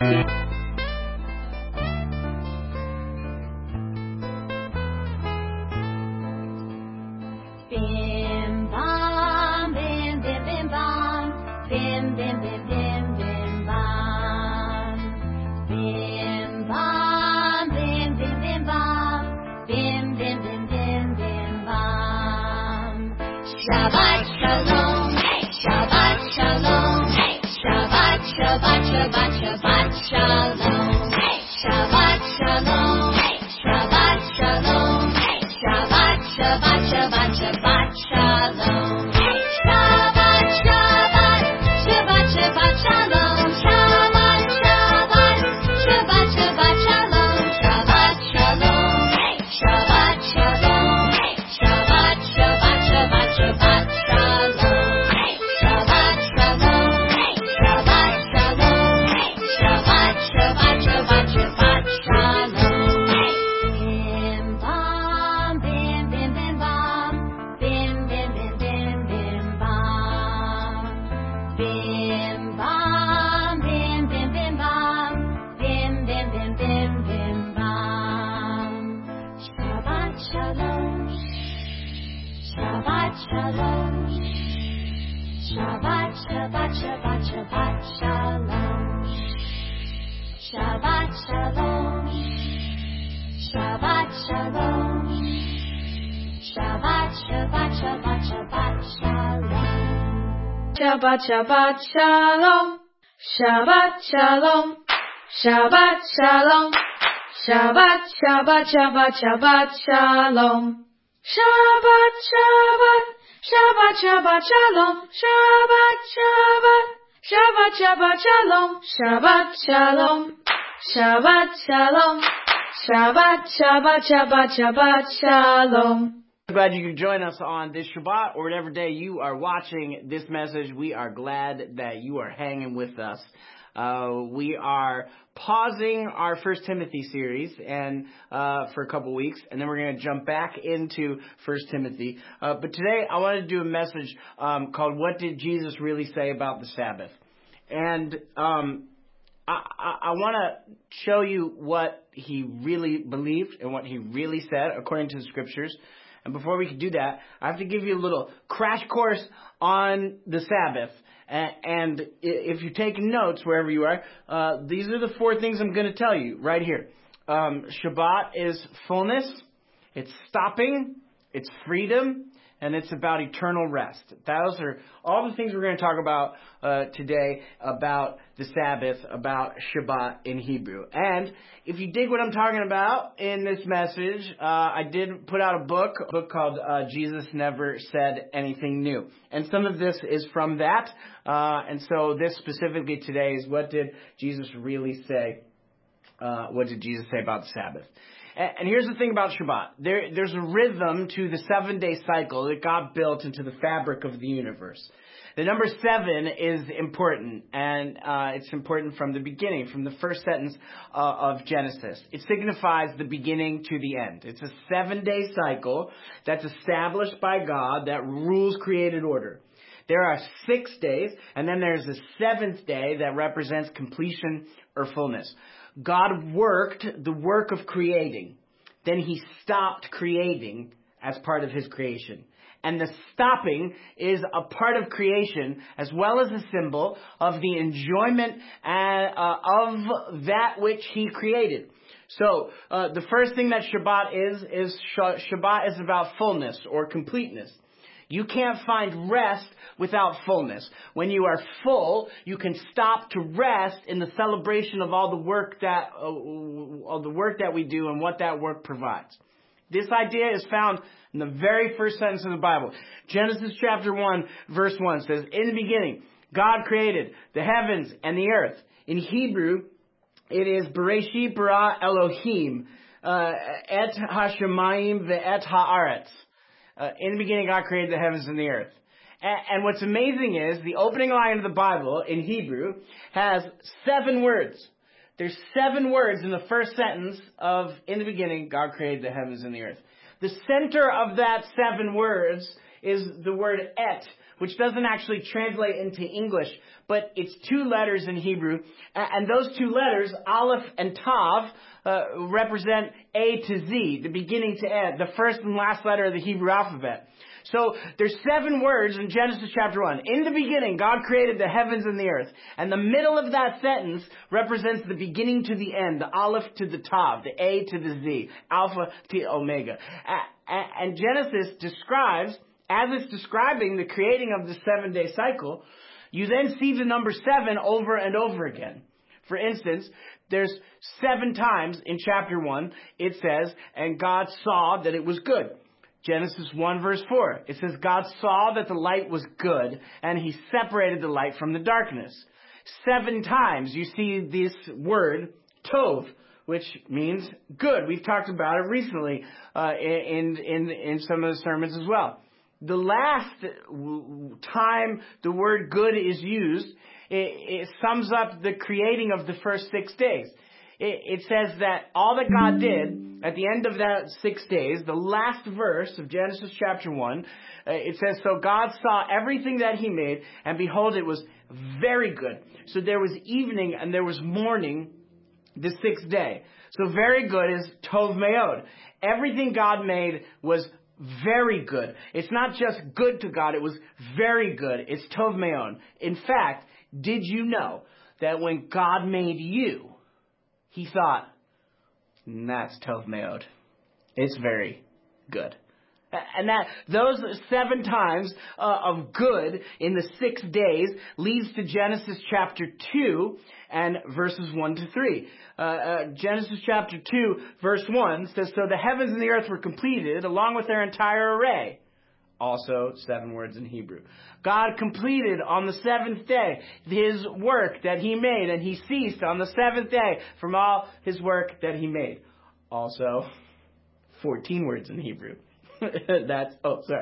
Bim bam, bim bim bim bam, bim bim bim bim bim bam. Bim bam, bim bim bim bam, bim bim bim bim bim bam. Shabbat shalom, Shabbat shalom, Shabbat Shabbat Shabbat Shabbat shalom, Shabbat shalom, Shabbat shalom, Shabbat Shabbat Shabbat Shabbat shalom, Shabbat Shabbat Shabbat Shabbat shalom, Shabbat Shabbat Shabbat Shabbat shalom, Shabbat shalom, Shabbat shalom, Shabbat Shabbat Shabbat Shabbat shalom, Shabbat shalom, Shabbat shalom, Shabbat Shabbat Shabbat Shabbat shalom. Bim bam, bim bim bim bam, bim bim bim bim bim bam. Bim bam, bim bim bim bam, bim bim bim bim bim bam. Shabbat shalom, Shabbat shalom, Shabbat Shabbat Shabbat Shabbat shalom, Shabbat shalom, Shabbat shalom, Shabbat Shabbat Shabbat Shabbat shalom. Shabbat Shabbat Shalom, Shabbat Shalom, Shabbat Shalom, Shabbat Shabbat Shabbat Shabbat Shalom, Shabbat Shabbat, Shabbat Shabbat Shalom, Shabbat Shabbat, Shabbat Shabbat Shalom, Shabbat Shalom, Shabbat Shalom, Shabbat Shabbat Shabbat Shabbat Shalom. Glad you could join us on this Shabbat or whatever day you are watching this message. We are glad that you are hanging with us. We are pausing our First Timothy series and for a couple weeks, and then we're going to jump back into First Timothy. But today I want to do a message called "What Did Jesus Really Say About the Sabbath?" And I want to show you what he really believed and what he really said according to the scriptures. And before we can do that, I have to give you a little crash course on the Sabbath. And if you're taking notes wherever you are, these are the 4 things I'm going to tell you right here. Shabbat is fullness, it's stopping, it's freedom, and it's about eternal rest. Those are all the things we're going to talk about today about the Sabbath, about Shabbat in Hebrew. And if you dig what I'm talking about in this message, I did put out a book called Jesus Never Said Anything New. And some of this is from that. And so this specifically today is what did Jesus really say? What did Jesus say about the Sabbath? And here's the thing about Shabbat. There's a rhythm to the 7-day cycle that God built into the fabric of the universe. The number 7 is important, and it's important from the beginning, from the first sentence of Genesis. It signifies the beginning to the end. It's a 7-day cycle that's established by God that rules created order. There are 6 days, and then there's a 7th day that represents completion or fullness. God worked the work of creating. Then he stopped creating as part of his creation. And the stopping is a part of creation as well as a symbol of the enjoyment of that which he created. So the first thing that Shabbat is Shabbat is about fullness or completeness. You can't find rest without fullness. When you are full, you can stop to rest in the celebration of all the work that we do and what that work provides. This idea is found in the very first sentence of the Bible. Genesis chapter 1, verse 1 says, "In the beginning, God created the heavens and the earth." In Hebrew, it is Bereshit bara Elohim et hashamayim ve'et haaretz. In the beginning, God created the heavens and the earth. And what's amazing is the opening line of the Bible in Hebrew has 7 words. There's 7 words in the first sentence of, in the beginning, God created the heavens and the earth. The center of that 7 words is the word et, which doesn't actually translate into English, but it's two letters in Hebrew. And those two letters, Aleph and Tav, represent A to Z, the beginning to end, the first and last letter of the Hebrew alphabet. So there's 7 words in Genesis chapter 1. In the beginning, God created the heavens and the earth. And the middle of that sentence represents the beginning to the end, the Aleph to the Tav, the A to the Z, Alpha to Omega. And Genesis describes, as it's describing the creating of the 7-day cycle, you then see the number 7 over and over again. For instance, there's 7 times in chapter 1, it says, and God saw that it was good. Genesis 1 verse 4, it says, God saw that the light was good, and he separated the light from the darkness. 7 times you see this word, tov, which means good. We've talked about it recently in some of the sermons as well. The last time the word good is used, it sums up the creating of the first 6 days. It says that all that God did at the end of that 6 days, the last verse of Genesis chapter 1, it says, so God saw everything that he made, and behold, it was very good. So there was evening and there was morning the 6th day. So very good is tov meod. Everything God made was very good. It's not just good to God, it was very good. It's tov meod. In fact, did you know that when God made you, he thought, that's tov meod. It's very good. And that those 7 times of good in the 6 days leads to Genesis chapter 2 and verses 1 to 3. Genesis chapter 2 verse 1 says, so the heavens and the earth were completed along with their entire array. Also 7 words in Hebrew. God completed on the 7th day his work that he made, and he ceased on the 7th day from all his work that he made. Also 14 words in Hebrew. That's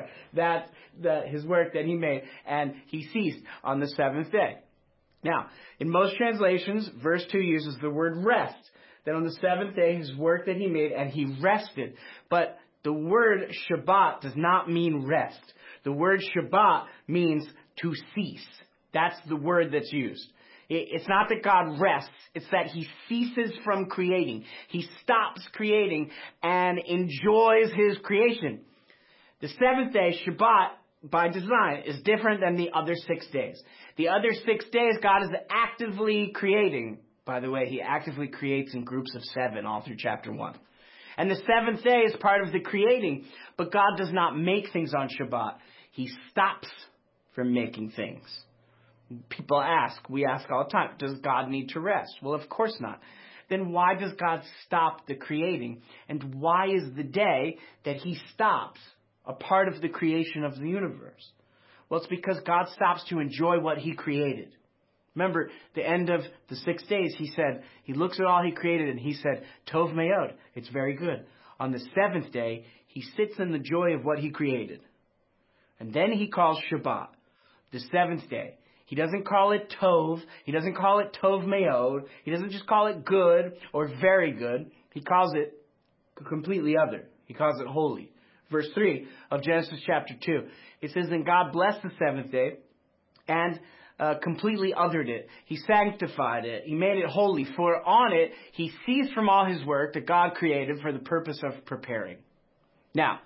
his work that he made, and he ceased on the 7th day. Now, in most translations, verse 2 uses the word rest. That on the 7th day, his work that he made, and he rested. But the word Shabbat does not mean rest. The word Shabbat means to cease. That's the word that's used. It's not that God rests. It's that he ceases from creating. He stops creating and enjoys his creation. The 7th day, Shabbat, by design, is different than the other 6 days. The other 6 days, God is actively creating. By the way, he actively creates in groups of 7 all through chapter 1. And the 7th day is part of the creating, but God does not make things on Shabbat. He stops from making things. People we ask all the time, does God need to rest? Well, of course not. Then why does God stop the creating? And why is the day that he stops a part of the creation of the universe? Well, it's because God stops to enjoy what he created. Remember, the end of the 6 days, he said, he looks at all he created and he said, tov meod, it's very good. On the 7th day, he sits in the joy of what he created. And then he calls Shabbat, the 7th day. He doesn't call it tov. He doesn't call it tov meod. He doesn't just call it good or very good. He calls it completely other. He calls it holy. Verse 3 of Genesis chapter 2. It says, and God blessed the 7th day and completely othered it. He sanctified it. He made it holy. For on it, he ceased from all his work that God created for the purpose of preparing. Now,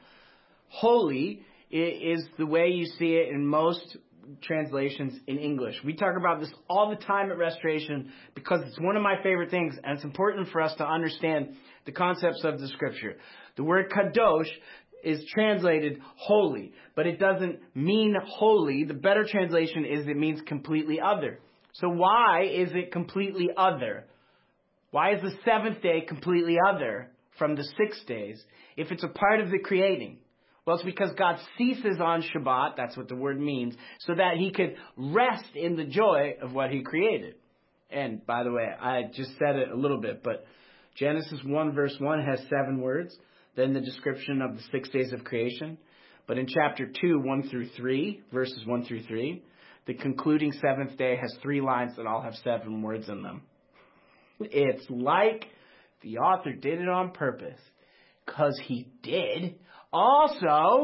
holy is the way you see it in most translations in English. We talk about this all the time at Restoration because it's one of my favorite things, and it's important for us to understand the concepts of the scripture. The word kadosh is translated holy, but it doesn't mean holy. The better translation is it means completely other. So why is it completely other? Why is the 7th day completely other from the 6 days if it's a part of the creating? Well, it's because God ceases on Shabbat, that's what the word means, so that he could rest in the joy of what he created. And by the way, I just said it a little bit, but Genesis 1 verse 1 has 7 words. Then the description of the 6 days of creation. But in chapter 2, 1 through 3, verses 1 through 3, the concluding 7th day has 3 lines that all have 7 words in them. It's like the author did it on purpose. Because he did. Also,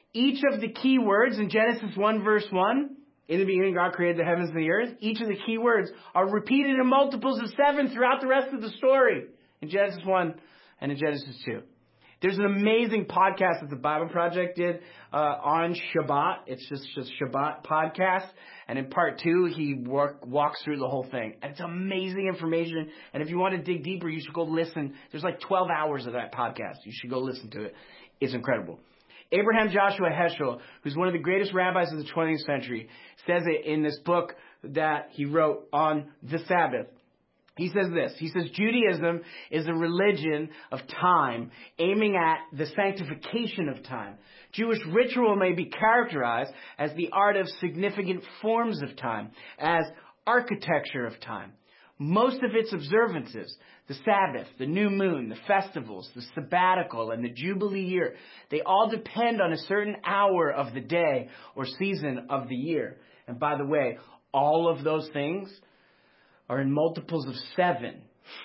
Each of the key words in Genesis 1 verse 1, in the beginning God created the heavens and the earth, each of the key words are repeated in multiples of 7 throughout the rest of the story in Genesis 1 and in Genesis 2. There's an amazing podcast that the Bible Project did on Shabbat. It's just Shabbat podcast. And in part 2, he walks through the whole thing. And it's amazing information. And if you want to dig deeper, you should go listen. There's like 12 hours of that podcast. You should go listen to it. It's incredible. Abraham Joshua Heschel, who's one of the greatest rabbis of the 20th century, says it in this book that he wrote on the Sabbath. He says this. He says, Judaism is a religion of time, aiming at the sanctification of time. Jewish ritual may be characterized as the art of significant forms of time, as architecture of time. Most of its observances, the Sabbath, the new moon, the festivals, the sabbatical, and the Jubilee year, they all depend on a certain hour of the day or season of the year. And by the way, all of those things are in multiples of 7.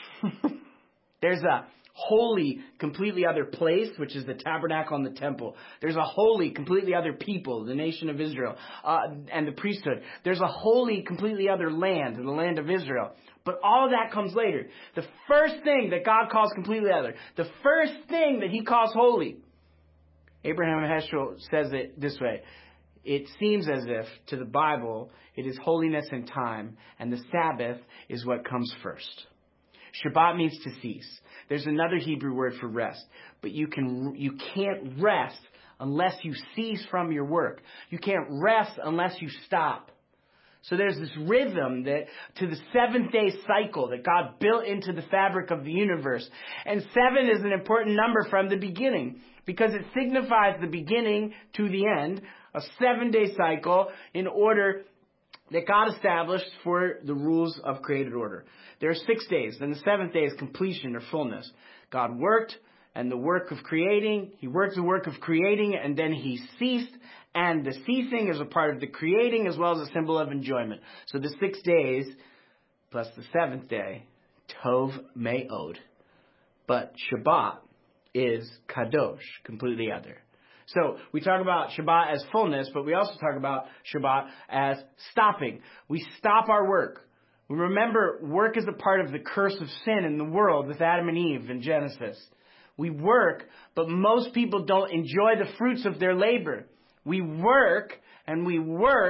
There's a holy, completely other place, which is the tabernacle and the temple. There's a holy, completely other people, the nation of Israel, and the priesthood. There's a holy, completely other land, the land of Israel. But all of that comes later. The first thing that God calls completely other, the first thing that he calls holy, Abraham Heschel says it this way. It seems as if, to the Bible, it is holiness and time, and the Sabbath is what comes first. Shabbat means to cease. There's another Hebrew word for rest, but you can't rest unless you cease from your work. You can't rest unless you stop. So there's this rhythm that to the 7-day cycle that God built into the fabric of the universe. And 7 is an important number from the beginning because it signifies the beginning to the end, a 7-day cycle in order that God established for the rules of created order. There are 6 days, and the 7th day is completion or fullness. God worked and the work of creating. He worked the work of creating, and then he ceased. And the ceasing is a part of the creating as well as a symbol of enjoyment. So the 6 days plus the 7th day, Tov Me'od. But Shabbat is Kadosh, completely other. So we talk about Shabbat as fullness, but we also talk about Shabbat as stopping. We stop our work. We remember work is a part of the curse of sin in the world with Adam and Eve in Genesis. We work, but most people don't enjoy the fruits of their labor. We work, and we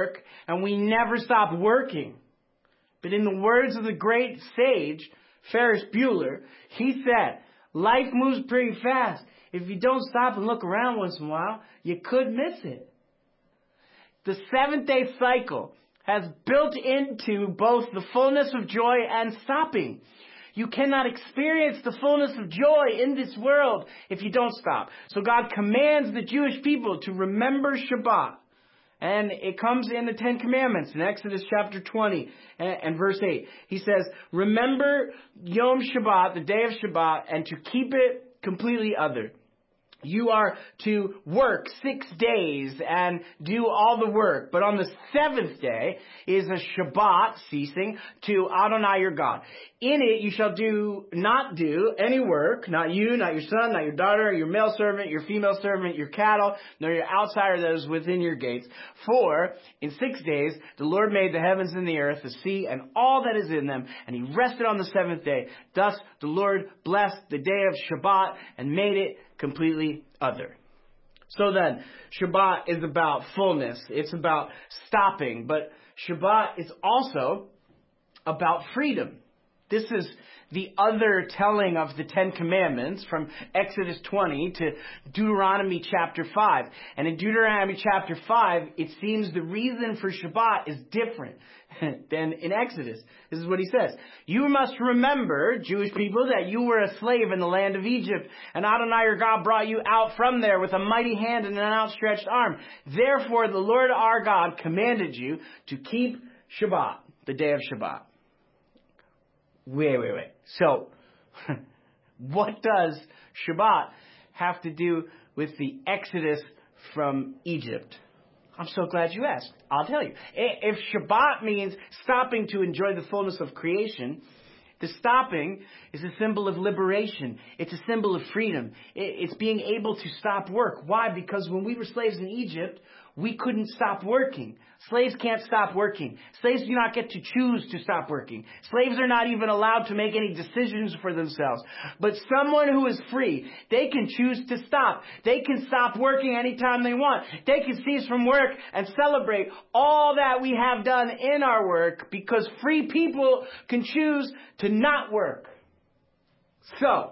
never stop working. But in the words of the great sage, Ferris Bueller, he said, life moves pretty fast. If you don't stop and look around once in a while, you could miss it. The 7th-day cycle has built into both the fullness of joy and stopping. You cannot experience the fullness of joy in this world if you don't stop. So God commands the Jewish people to remember Shabbat. And it comes in the 10 Commandments in Exodus chapter 20 and verse 8. He says, remember Yom Shabbat, the day of Shabbat, and to keep it completely other. You are to work 6 days and do all the work. But on the 7th day is a Shabbat, ceasing, to Adonai your God. In it you shall not do any work, not you, not your son, not your daughter, your male servant, your female servant, your cattle, nor your outsider that is within your gates. For in 6 days the Lord made the heavens and the earth, the sea, and all that is in them, and he rested on the 7th day. Thus the Lord blessed the day of Shabbat and made it completely other. So then, Shabbat is about fullness. It's about stopping. But Shabbat is also about freedom. This is the other telling of the 10 Commandments from Exodus 20 to Deuteronomy chapter 5. And in Deuteronomy chapter 5, it seems the reason for Shabbat is different than in Exodus. This is what he says. You must remember, Jewish people, that you were a slave in the land of Egypt, and Adonai your God brought you out from there with a mighty hand and an outstretched arm. Therefore, the Lord our God commanded you to keep Shabbat, the day of Shabbat. Wait. So, what does Shabbat have to do with the Exodus from Egypt? I'm so glad you asked. I'll tell you. If Shabbat means stopping to enjoy the fullness of creation, The stopping is a symbol of liberation. It's a symbol of freedom. It's being able to stop work. Why? Because when we were slaves in Egypt, we couldn't stop working. Slaves can't stop working. Slaves do not get to choose to stop working. Slaves are not even allowed to make any decisions for themselves. But someone who is free, they can choose to stop. They can stop working anytime they want. They can cease from work and celebrate all that we have done in our work, because free people can choose to not work. So,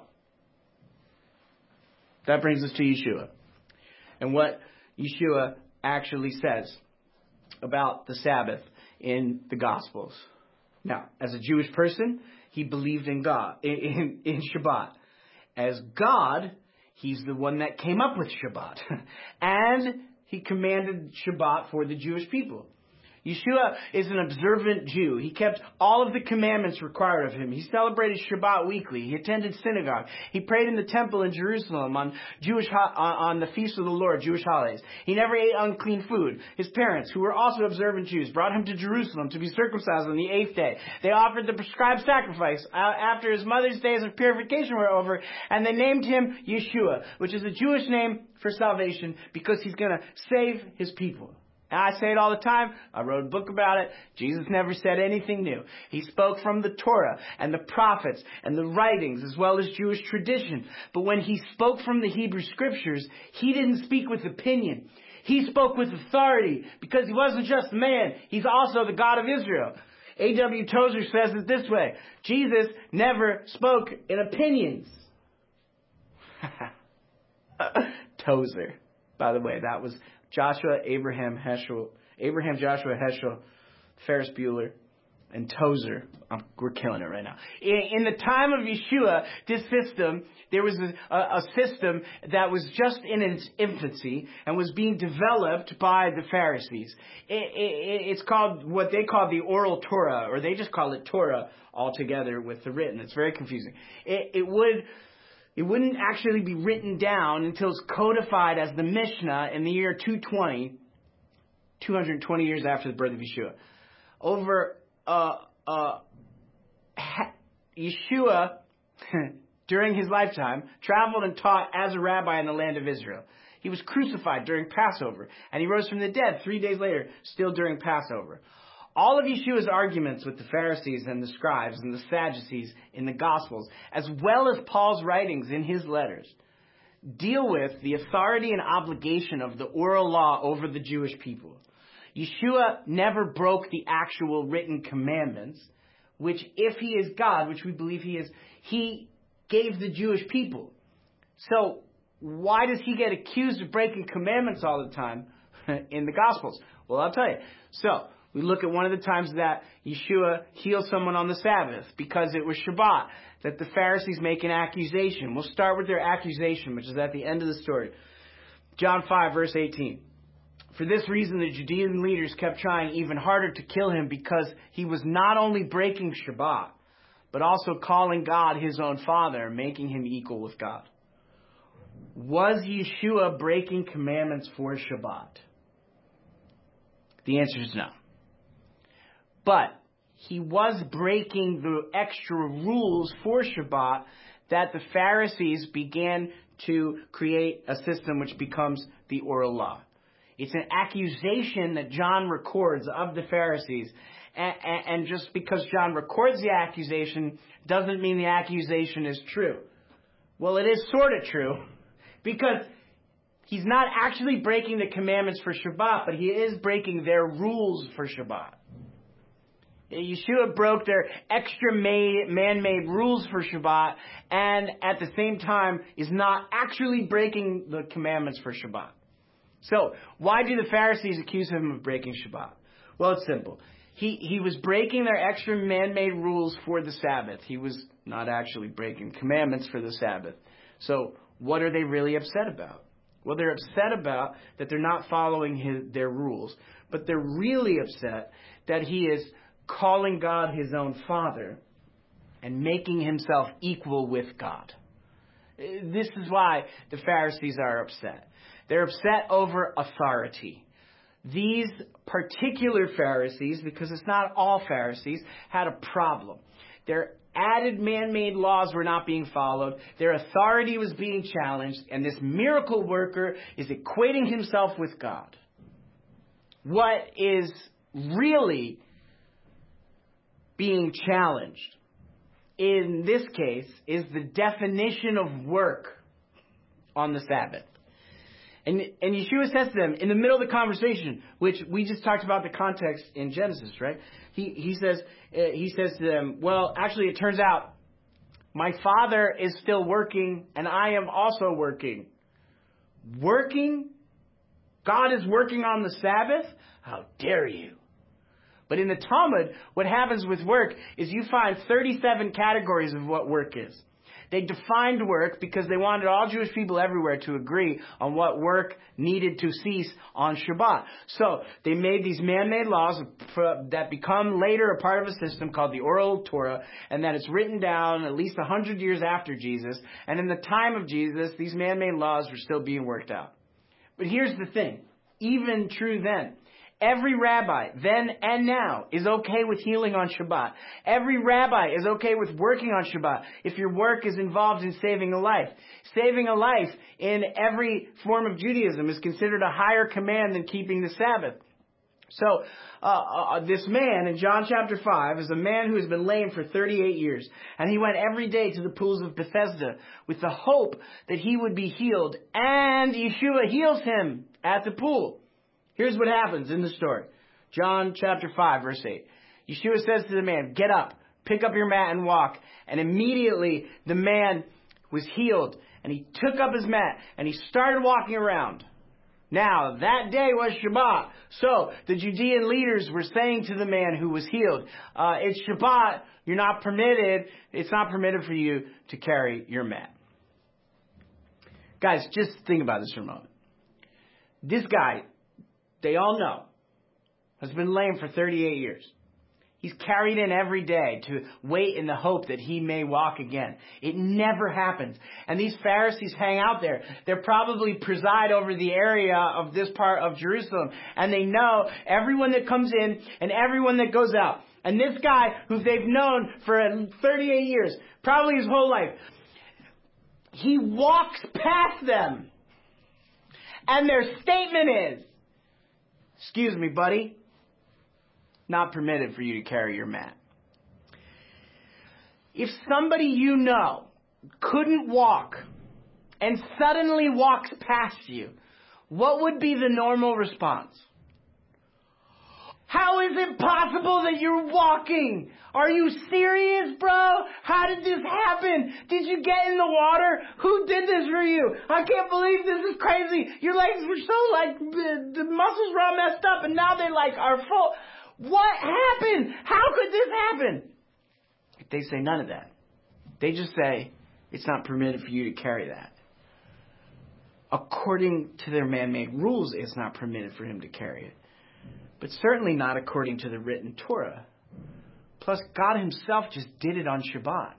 that brings us to Yeshua. And what Yeshua actually says about the Sabbath in the Gospels. Now, as a Jewish person, he believed in God, in Shabbat. As God, he's the one that came up with Shabbat. And he commanded Shabbat for the Jewish people. Yeshua is an observant Jew. He kept all of the commandments required of him. He celebrated Shabbat weekly. He attended synagogue. He prayed in the temple in Jerusalem on the feast of the Lord, Jewish holidays. He never ate unclean food. His parents, who were also observant Jews, brought him to Jerusalem to be circumcised on the 8th day. They offered the prescribed sacrifice after his mother's days of purification were over, and they named him Yeshua, which is a Jewish name for salvation, because he's going to save his people. And I say it all the time. I wrote a book about it. Jesus never said anything new. He spoke from the Torah and the prophets and the writings, as well as Jewish tradition. But when he spoke from the Hebrew scriptures, he didn't speak with opinion. He spoke with authority, because he wasn't just a man. He's also the God of Israel. A.W. Tozer says it this way: Jesus never spoke in opinions. Tozer. By the way, that was Abraham, Joshua Heschel, Ferris Bueller, and Tozer. We're killing it right now. In the time of Yeshua, there was a system that was just in its infancy and was being developed by the Pharisees. It's called what they call the oral Torah, or they just call it Torah altogether with the written. It's very confusing. It wouldn't actually be written down until it's codified as the Mishnah in the year 220, 220 years after the birth of Yeshua. Yeshua, during his lifetime, traveled and taught as a rabbi in the land of Israel. He was crucified during Passover, and he rose from the dead 3 days later, still during Passover. All of Yeshua's arguments with the Pharisees and the scribes and the Sadducees in the Gospels, as well as Paul's writings in his letters, deal with the authority and obligation of the oral law over the Jewish people. Yeshua never broke the actual written commandments, which, if he is God, which we believe he is, he gave the Jewish people. So why does he get accused of breaking commandments all the time in the Gospels? Well, I'll tell you. So we look at one of the times that Yeshua healed someone on the Sabbath because it was Shabbat, that the Pharisees make an accusation. We'll start with their accusation, which is at the end of the story. John 5, verse 18. For this reason, the Judean leaders kept trying even harder to kill him, because he was not only breaking Shabbat, but also calling God his own Father, making him equal with God. Was Yeshua breaking commandments for Shabbat? The answer is no. But he was breaking the extra rules for Shabbat that the Pharisees began to create a system which becomes the oral law. It's an accusation that John records of the Pharisees. And just because John records the accusation doesn't mean the accusation is true. Well, it is sort of true, because he's not actually breaking the commandments for Shabbat, but he is breaking their rules for Shabbat. Yeshua broke their extra man-made rules for Shabbat, and at the same time is not actually breaking the commandments for Shabbat. So, why do the Pharisees accuse him of breaking Shabbat? Well, it's simple. He was breaking their extra man-made rules for the Sabbath. He was not actually breaking commandments for the Sabbath. So, what are they really upset about? Well, they're upset about that they're not following their rules, but they're really upset that he is calling God his own Father and making himself equal with God. This is why the Pharisees are upset. They're upset over authority. These particular Pharisees, because it's not all Pharisees, had a problem. Their added man-made laws were not being followed. Their authority was being challenged. And this miracle worker is equating himself with God. What is really being challenged in this case is the definition of work on the Sabbath. And Yeshua says to them in the middle of the conversation, which we just talked about the context in Genesis, right? He says to them, well, actually it turns out my Father is still working and I am also working. Working? God is working on the Sabbath? How dare you? But in the Talmud, what happens with work is you find 37 categories of what work is. They defined work because they wanted all Jewish people everywhere to agree on what work needed to cease on Shabbat. So they made these man-made laws that become later a part of a system called the Oral Torah, and that it's written down at least 100 years after Jesus. And in the time of Jesus, these man-made laws were still being worked out. But here's the thing. Even true then. Every rabbi, then and now, is okay with healing on Shabbat. Every rabbi is okay with working on Shabbat if your work is involved in saving a life. Saving a life in every form of Judaism is considered a higher command than keeping the Sabbath. So, this man in John chapter 5 is a man who has been lame for 38 years. And he went every day to the pools of Bethesda with the hope that he would be healed. And Yeshua heals him at the pool. Here's what happens in the story. John chapter 5, verse 8. Yeshua says to the man, get up, pick up your mat and walk. And immediately the man was healed. And he took up his mat and he started walking around. Now, that day was Shabbat. So the Judean leaders were saying to the man who was healed, it's Shabbat. You're not permitted. It's not permitted for you to carry your mat. Guys, just think about this for a moment. This guy, they all know, has been lame for 38 years. He's carried in every day to wait in the hope that he may walk again. It never happens. And these Pharisees hang out there. They probably preside over the area of this part of Jerusalem. And they know everyone that comes in and everyone that goes out. And this guy, who they've known for 38 years, probably his whole life, he walks past them. And their statement is, excuse me, buddy, not permitted for you to carry your mat. If somebody you know couldn't walk and suddenly walks past you, what would be the normal response? How is it possible that you're walking? Are you serious, bro? How did this happen? Did you get in the water? Who did this for you? I can't believe this is crazy. Your legs were so the muscles were all messed up and now they are full. What happened? How could this happen? They say none of that. They just say it's not permitted for you to carry that. According to their man-made rules, it's not permitted for him to carry it. But certainly not according to the written Torah. Plus, God himself just did it on Shabbat.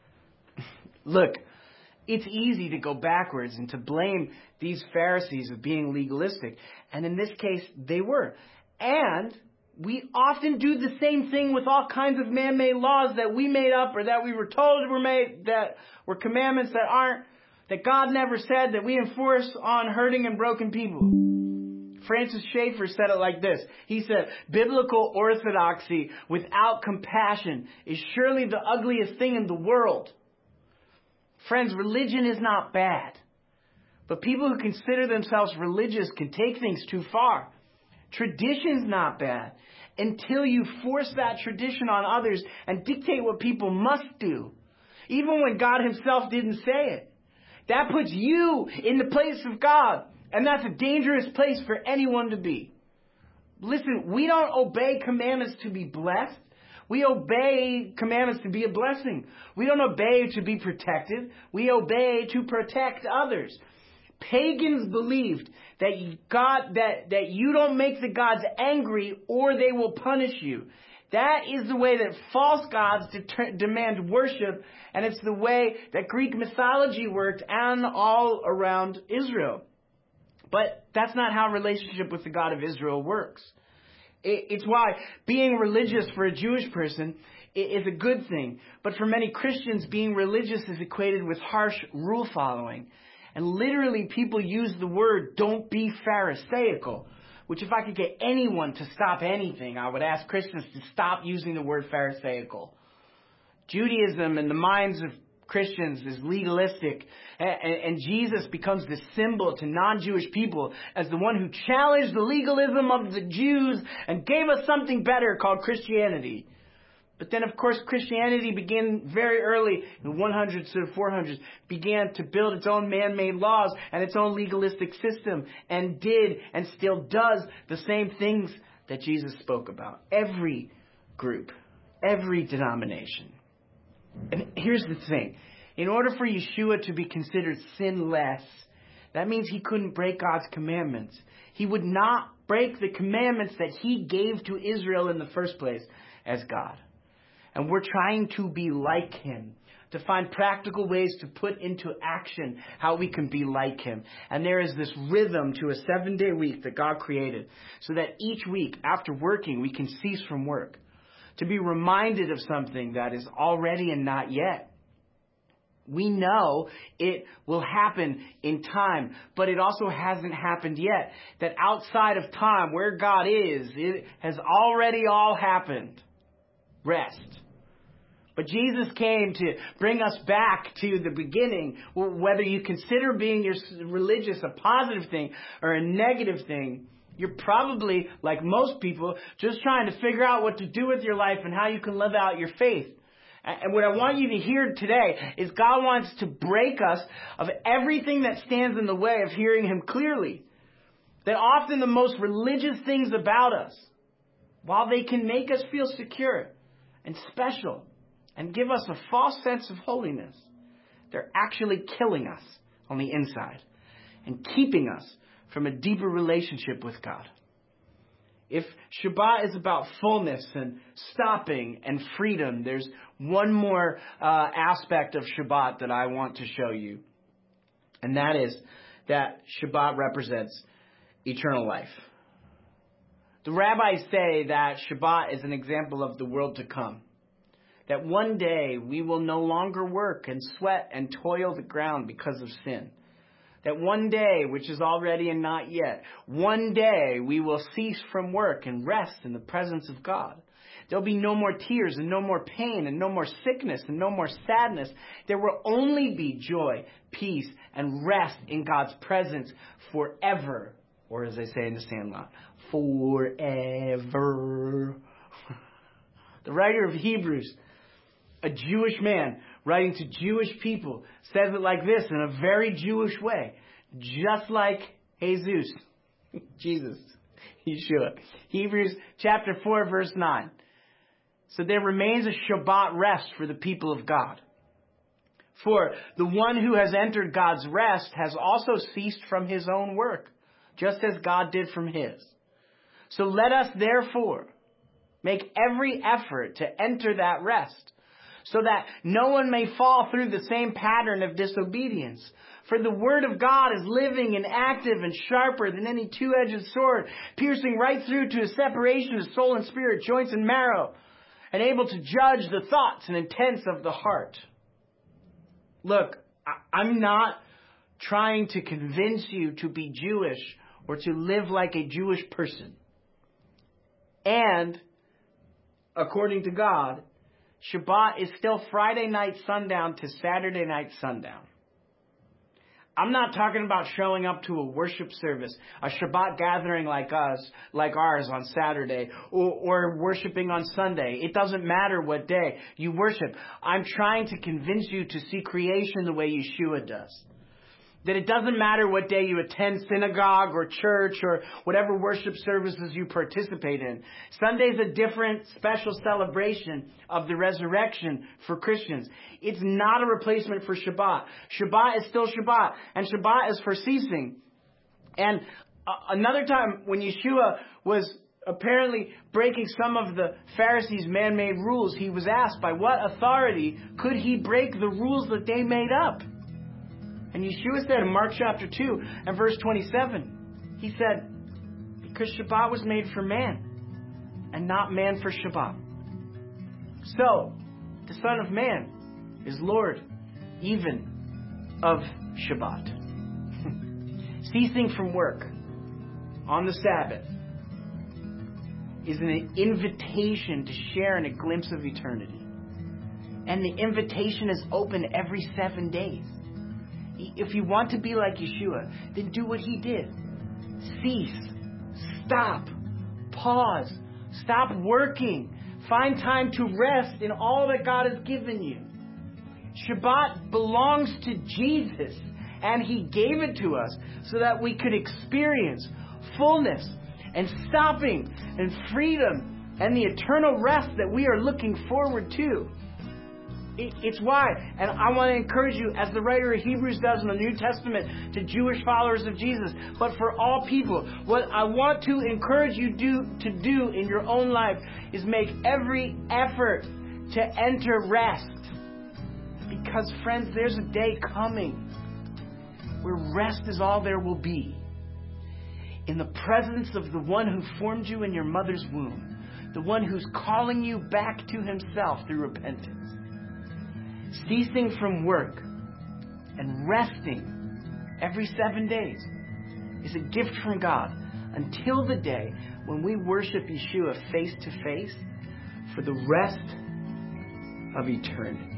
Look, it's easy to go backwards and to blame these Pharisees of being legalistic. And in this case, they were. And we often do the same thing with all kinds of man-made laws that we made up or that we were told were made, that were commandments that God never said, that we enforce on hurting and broken people. Francis Schaeffer said it like this. He said, biblical orthodoxy without compassion is surely the ugliest thing in the world. Friends, religion is not bad. But people who consider themselves religious can take things too far. Tradition's not bad until you force that tradition on others and dictate what people must do. Even when God himself didn't say it. That puts you in the place of God. And that's a dangerous place for anyone to be. Listen, we don't obey commandments to be blessed. We obey commandments to be a blessing. We don't obey to be protected. We obey to protect others. Pagans believed that that you don't make the gods angry or they will punish you. That is the way that false gods demand worship, and it's the way that Greek mythology worked and all around Israel. But that's not how relationship with the God of Israel works. It's why being religious for a Jewish person is a good thing. But for many Christians, being religious is equated with harsh rule following. And literally people use the word, don't be Pharisaical. Which if I could get anyone to stop anything, I would ask Christians to stop using the word Pharisaical. Judaism in the minds of Christians is legalistic, and Jesus becomes the symbol to non-Jewish people as the one who challenged the legalism of the Jews and gave us something better called Christianity. But then, of course, Christianity began very early in the 100s to the 400s, began to build its own man-made laws and its own legalistic system, and did and still does the same things that Jesus spoke about. Every group, every denomination. And here's the thing. In order for Yeshua to be considered sinless, that means he couldn't break God's commandments. He would not break the commandments that he gave to Israel in the first place as God. And we're trying to be like him, to find practical ways to put into action how we can be like him. And there is this rhythm to a 7-day week that God created so that each week after working, we can cease from work, to be reminded of something that is already and not yet. We know it will happen in time, but it also hasn't happened yet. That outside of time, where God is, it has already all happened. Rest. But Jesus came to bring us back to the beginning. Whether you consider being religious a positive thing or a negative thing, you're probably, like most people, just trying to figure out what to do with your life and how you can live out your faith. And what I want you to hear today is God wants to break us of everything that stands in the way of hearing him clearly. That often the most religious things about us, while they can make us feel secure and special and give us a false sense of holiness, they're actually killing us on the inside and keeping us from a deeper relationship with God. If Shabbat is about fullness and stopping and freedom, there's one more aspect of Shabbat that I want to show you. And that is that Shabbat represents eternal life. The rabbis say that Shabbat is an example of the world to come. That one day we will no longer work and sweat and toil the ground because of sin. That one day, which is already and not yet, one day we will cease from work and rest in the presence of God. There'll be no more tears and no more pain and no more sickness and no more sadness. There will only be joy, peace, and rest in God's presence forever. Or as they say in the Sandlot, forever. The writer of Hebrews, a Jewish man writing to Jewish people, says it like this in a very Jewish way. Just like Jesus, Jesus, Yeshua. Hebrews chapter 4, verse 9. So there remains a Shabbat rest for the people of God. For the one who has entered God's rest has also ceased from his own work, just as God did from his. So let us therefore make every effort to enter that rest, so that no one may fall through the same pattern of disobedience. For the word of God is living and active and sharper than any two-edged sword, piercing right through to a separation of soul and spirit, joints and marrow, and able to judge the thoughts and intents of the heart. Look, I'm not trying to convince you to be Jewish or to live like a Jewish person. And, according to God, Shabbat is still Friday night sundown to Saturday night sundown. I'm not talking about showing up to a worship service, a Shabbat gathering like ours on Saturday, or worshiping on Sunday. It doesn't matter what day you worship. I'm trying to convince you to see creation the way Yeshua does. That it doesn't matter what day you attend synagogue or church or whatever worship services you participate in. Sunday's a different special celebration of the resurrection for Christians. It's not a replacement for Shabbat. Shabbat is still Shabbat, and Shabbat is for ceasing. And another time when Yeshua was apparently breaking some of the Pharisees' man-made rules, he was asked by what authority could he break the rules that they made up? And Yeshua said in Mark chapter 2 and verse 27, he said, because Shabbat was made for man and not man for Shabbat. So, the Son of Man is Lord even of Shabbat. Ceasing from work on the Sabbath is an invitation to share in a glimpse of eternity. And the invitation is open every 7 days. If you want to be like Yeshua, then do what he did. Cease. Stop. Pause. Stop working. Find time to rest in all that God has given you. Shabbat belongs to Jesus, and he gave it to us so that we could experience fullness and stopping and freedom and the eternal rest that we are looking forward to. It's why, and I want to encourage you, as the writer of Hebrews does in the New Testament, to Jewish followers of Jesus, but for all people, what I want to encourage you to do in your own life is make every effort to enter rest. Because, friends, there's a day coming where rest is all there will be. In the presence of the one who formed you in your mother's womb, the one who's calling you back to himself through repentance. Ceasing from work and resting every 7 days is a gift from God until the day when we worship Yeshua face to face for the rest of eternity.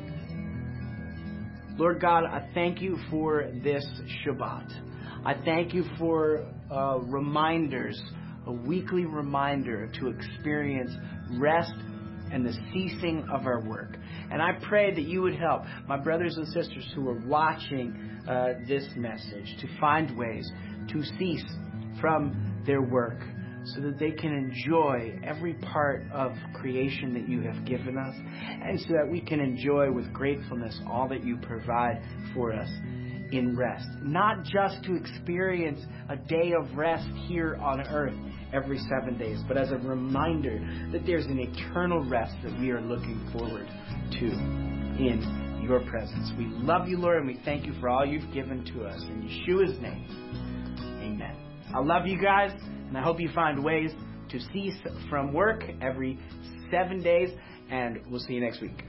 Lord God, I thank you for this Shabbat. I thank you for reminders, a weekly reminder to experience rest and the ceasing of our work. And I pray that you would help my brothers and sisters who are watching this message to find ways to cease from their work so that they can enjoy every part of creation that you have given us, and so that we can enjoy with gratefulness all that you provide for us in rest. Not just to experience a day of rest here on earth every 7 days, but as a reminder that there's an eternal rest that we are looking forward to in your presence. We love you, Lord, and we thank you for all you've given to us. In Yeshua's name, amen. I love you guys, and I hope you find ways to cease from work every 7 days, and we'll see you next week.